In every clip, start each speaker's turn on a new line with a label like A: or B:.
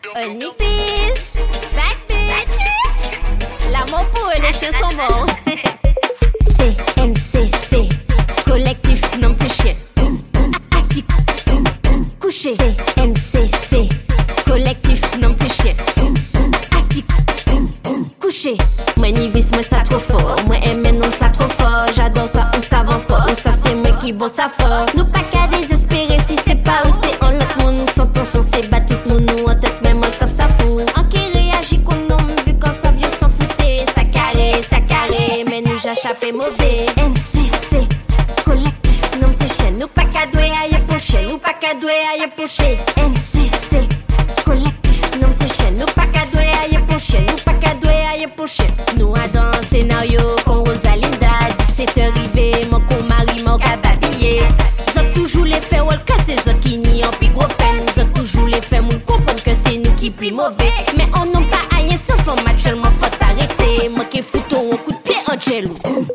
A: Olympies, bad bitch. L'amour pour les chiens sont bons. CNCC, collectif non c'est chien. Assis, couché. CNCC, collectif non c'est chien. Assis, couché. Moi ni vis moi ça trop fort. Moi aime non ça trop fort. J'adore ça on savant fort. On savent c'est moi qui bon ça fort. Nous pas qu'à désespérer si c'est pas où c'est en l'autre monde. Sans tension c'est battu tout nous en tête même on savent ça fout. En qui réagit qu'on nomme vu qu'on savent vieux s'en fouter. Ça carré mais nous j'échappé mauvais. NCC collectif non c'est chien. Nous pas qu'à douer à y pocher. Nous pas qu'à douer à y pocher. NCC collectif non c'est chien. Nous pas qu'à douer à y pocher. Nous pas qu'à douer à y pocher. Nous à dans un scénario con Rosalinda 17h arrivé mon con mari mon cababillé. J'ai toujours les faits ou le cas c'est eux qui n'y ont plus gros peine. J'ai toujours les faits mon comprendre que c'est nous qui plus mauvais. Mais on n'a pas à rien sans fond match seulement faut arrêter. Moi qui foutu un coup de pied en jello.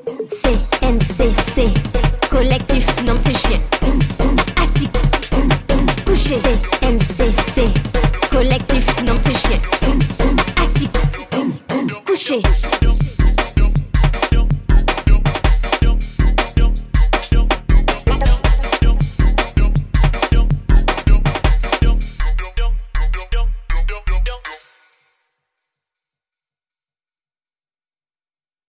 A: CNCC collectif non c'est chien. Assis couché. CNCC collectif non c'est chien. Assis couché.